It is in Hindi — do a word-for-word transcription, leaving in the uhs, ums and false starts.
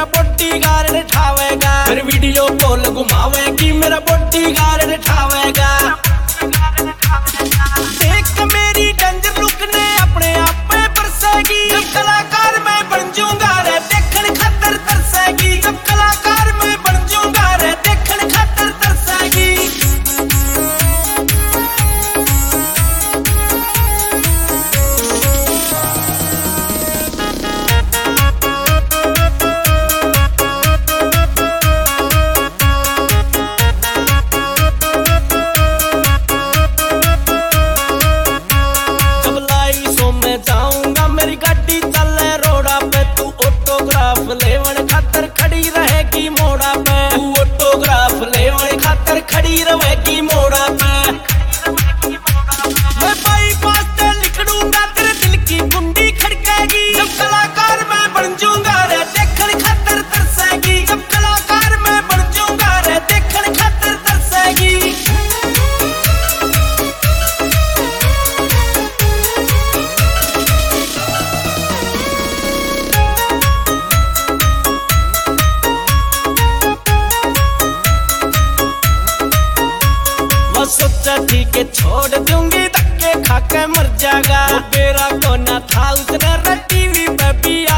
बॉडी गार्ड ठावेगा, फिर वीडियो कॉल घुमावेगी मेरा बॉडी गार्ड ठावेगा। देख मेरी डेंजर लुक ने अपने आप पे बरसेगी, जब कलाकार मैं बन जाऊंगा रे देखने खातर तरसेगी, जब कलाकार मैं बन जाऊंगा रे देखने खातर तरसेगी। जाऊंगा मेरी गाड़ी चले रोड़ा पे, तू ऑटोग्राफ लेवन खातर खड़ी रहेगी मोड़ा पे, तू ऑटोग्राफ लेवन खातर खड़ी रहेगी मोड़ा पे। मैं बाईपास से लिख दूंगा तेरे दिल की कुंडी खड़केगी, जब कलाकार मैं बन जाऊंगा रे देखने खातर तरसेगी, जब कलाकार मैं बन जाऊंगा रे देखने खातर तरसेगी। सोचा ठीक है छोड़ दूंगी, धक्के खाके मर जाएगा, मेरा कोना था उसने टीवी पे भी